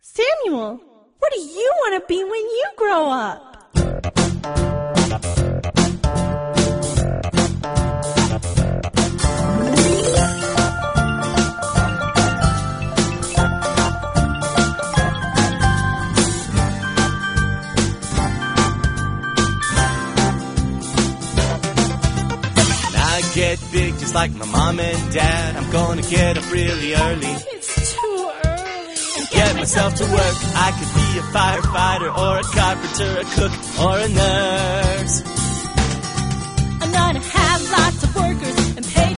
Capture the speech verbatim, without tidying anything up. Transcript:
Samuel, what do you want to be when you grow up? Get big just like my mom and dad. I'm gonna get up really early. It's too early. And get myself to work. I could be a firefighter or a carpenter, a cook or a nurse. I'm gonna have lots of workers